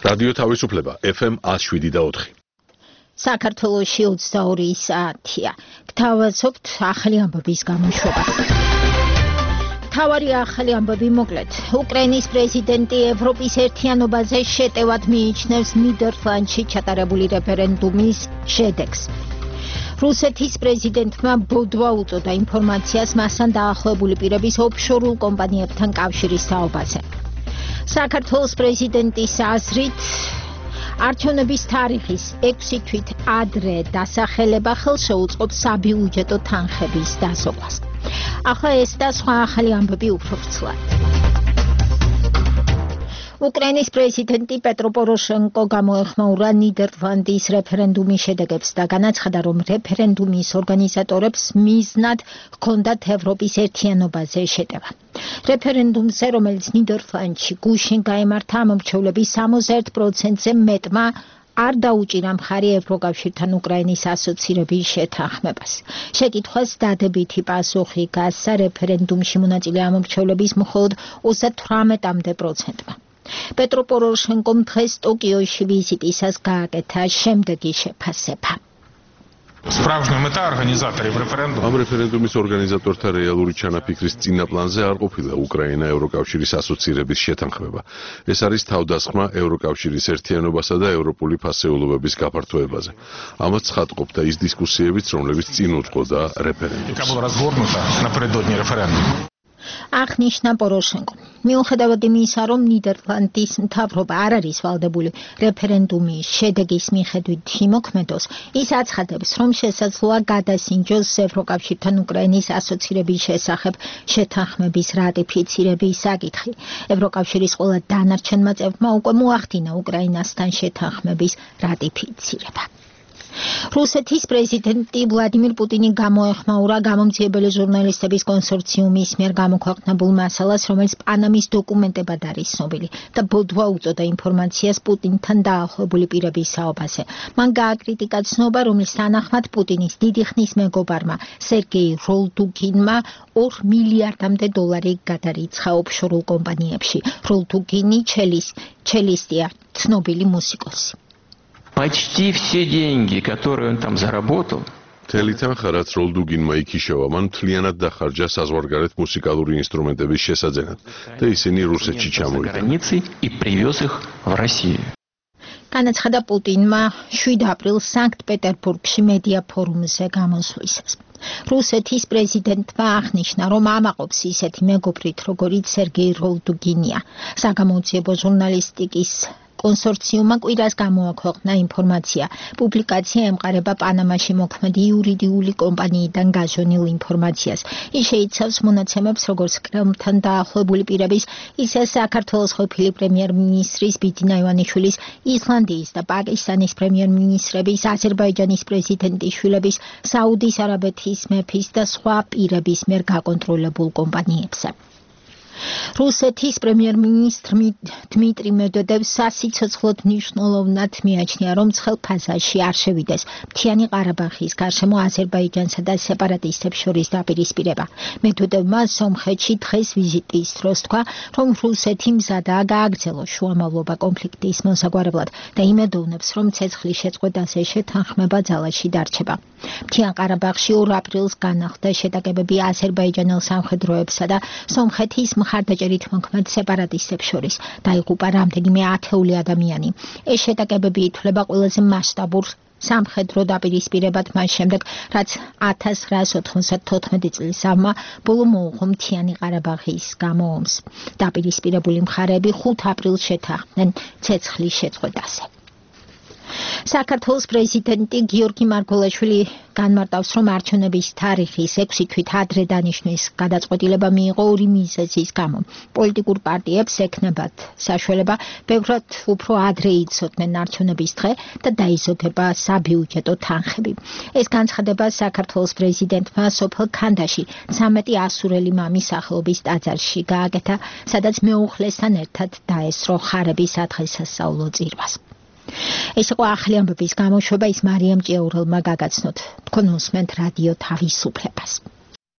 რადიო თავისუფლება FM 107.4. საქართველოში 22 საათია. გთავაზობთ ახალი ამბების გამოშვებას. მთავარი ახალი ამბები მოკლედ. უკრაინის პრეზიდენტი ევროპის ერთიანობაზე შეტევად მიიჩნევს ნიდერლანდში ჩატარებული რეფერენდუმის შედეგს. რუსეთის პრეზიდენტმა ბოდვა უწოდა ინფორმაციას მასთან დაახლოებული პირების ოფშორულ კომპანიებთან კავშირის საუბარზე. საქართველოს პრეზიდენტის აზრით არჩევნების თარიღის 6 თვით ადრე დასახელება ხელს შეუწყობს საბიუჯეტო თანხების დასოკვას. ახლა ეს და სხვა ახალი ამბები უფრო ვრცლად. უკრაინის პრეზიდენტი პეტრო პოროშენკო გამოეხმაურა ნიდერლანდის რეფერენდუმის შედეგებს და განაცხადა, რომ რეფერენდუმის ორგანიზატორებს მიზნად ჰქონდათ ევროპის ერთიანობაზე შეტევა. რეფერენდუმზე, რომელიც ნიდერლანდში გუშინ გაემართა, ამომრჩევლების 61%-ზე მეტმა არ დაუჭირა მხარი ევროკავშირთან უკრაინის ასოცირების შეთანხმებას. შეკითხვას დადებითი პასუხი გასცა რეფერენდუმში მონაწილე ამომრჩევლების მხოლოდ 38%-მა. პეტრო პოროშენკომ დღეს ტოკიოში ვიზიტისას გააკეთა შემდეგი შეფასება. Справжняя мета организаторів референдуму. Ამ რეფერენდუმის ორგანიზატორთა რეალური ჩანაფიქრის წინაპლანზე არ ყოფილა უკრაინა ევროკავშირის ასოცირების შეთანხმება. ეს არის თავდასხმა ევროკავშირის ერთიანობასა და ევროპული ფასეულობების გაფართოებაზე. ამას ცხადყოფდა ის დისკუსიებიც, რომლებიც წინ უძღოდა რეფერენდუმს. Яка була розгорнута напередодні референдуму. აღნიშნა პოროშენკო. მიუხედავად იმისა, რომ ნიდერლანდის მთავრობა არ არის ვალდებული რეფერენდუმის შედეგის მიხედვით იმოქმედოს, ის აცხადებს, რომ შესაძლოა გადასინჯოს ევროკავშირთან უკრაინის ასოცირების შესახებ შეთანხმების რატიფიცირების საკითხი. ევროკავშირის ყველა დანარჩენმა წევრმა უკვე მოახდინა უკრაინასთან შეთანხმების რატიფიცირება. რუსეთის პრეზიდენტი ვლადიმირ პუტინი გამოეხმაურა გამომძიებელი ჟურნალისტების კონსორციუმის მიერ გამოქვეყნებულ მასალას, რომელიც პანამის დოკუმენტებად არის ცნობილი და ბოდვა უწოდა ინფორმაციას პუტინთან დაახლოებული პირების საუბარზე. მან გააკრიტიკა ცნობა, რომლის თანახმად პუტინის დიდი ხნის მეგობარმა სერგეი როლდუგინმა 2 მილიარდამდე დოლარი გადარიცხა ოფშორულ კომპანიებში. როლდუგინი ჩელისტია, ცნობილი მუსიკოსი. Почти все деньги, которые он там заработал, მთელი თანხა, რაც როლდუგინმა იქიშავა, მან მთლიანად დახარჯა საზღვარგარეთ მუსიკალური ინსტრუმენტების შესაძენად და ისინი რუსეთში ჩამოვიდა. границей и привез их в Россию. განაცხადა პუტინმა 7 აპრილს სანქტ-პეტერბურგში მედია ფორუმზე გამოსვლისას. რუსეთის პრეზიდენტმა აღნიშნა, რომ ამაყობს ისეთი მეგობრით, როგორიც სერგეი როლდუგინია. საგამოძიებო ჟურნალისტიკის კონსორციუმმა კვირას გამოაქვეყნა ინფორმაცია. პუბლიკაცია ემყარება პანამაში მოქმედი იურიდიული კომპანიიდან გაზონილ ინფორმაციას. ის შეიცავს მონაცემებს როგორც კრემლთან დაახლოებული პირების, ისე საქართველოს ყოფილი პრემიერ-მინისტრის ბიძინა ივანიშვილის, ისლანდიის და პაკისტანის პრემიერ-მინისტრების, აზერბაიჯანის პრეზიდენტის შვილების, საუდის არაბეთის მეფის და სხვა პირების მიერ გაკონტროლებულ კომპანიებზე. რუსეთის პრემიერ-მინისტრ დმიტრი მედვედევს სასიცოცხლოდ მნიშვნელოვნად მიაჩნია, რომ ცხელ ფაზაში არ შევიდეს მთიანი ყარაბაღის გარშემო აზერბაიჯანსა და სეპარატისტებს შორის დაპირისპირება. მედვედევმა სომხეთში დღეს ვიზიტის დროს თქვა, რომ რუსეთი მზადაა გააგრძელოს შუამავლობა კონფლიქტის მოსაგვარებლად და იმედოვნებს, რომ ცეცხლის შეწყვეტაზე შეთანხმება ძალაში დარჩება. მთიან ყარაბაღში 2 აპრილს განახლდა შეტაკებები აზერბაიჯანელ სამხედროებსა და სომხეთის მხარდაჭერით მოქმედ სეპარატისტებს შორის. დაიღუპა რამდენიმე ათეული ადამიანი. ეს შეტაკებები ითვლება ყველაზე მასშტაბურ სამხედრო დაპირისპირებად მას შემდეგ, რაც 1994 წლის ავმა ბოლო მოუღო მთიანი ყარაბაღის გამო ომს. დაპირისპირებული მხარეები 5 აპრილს შეთანხმდნენ ცეცხლის შეწყვეტაზე. საქართველოს პრეზიდენტი გიორგი მარგველაშვილი განმარტავს, რომ არჩევნების თარიღის 6 თვით ადრე დანიშნვის გადაწყვეტილება მიიღო 2 მიზეზის გამო. პოლიტიკურ პარტიებს ექნებათ საშუალება ბევრად უფრო ადრე იცოდნენ არჩევნების დღე და დაიზოგება საბიუჯეტო თანხები. ეს განცხადება საქართველოს პრეზიდენტმა სოფელ ქანდაში 13 ასურელი მამის სახელობის ტაძარში გააკეთა, სადაც მეუღლესთან ერთად დაესწრო ხარების ადღესასწაულო წირვას. ეს იყო ახალი ამბების გამოშვება, ის მარიამ ჭიაურელმა გაგაცნოთ. თქვენ უსმენთ რადიო თავისუფლებას.